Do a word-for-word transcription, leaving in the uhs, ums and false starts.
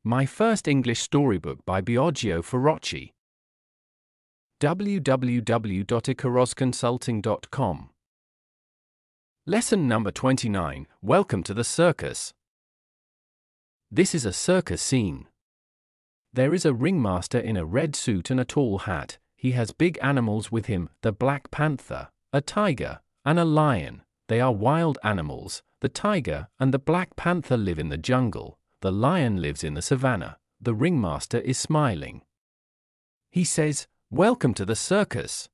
My first English storybook by Biagio Ferrocci. w w w dot icaros consulting dot com. Lesson number twenty-nine. Welcome to the circus. This is a circus scene. There is a ringmaster in a red suit and a tall hat. He has big animals with him, the Black Panther, a tiger, and a lion. They are wild animals. The tiger and the Black Panther live in the jungle. The lion lives in the savannah. The ringmaster is smiling. He says, "Welcome to the circus."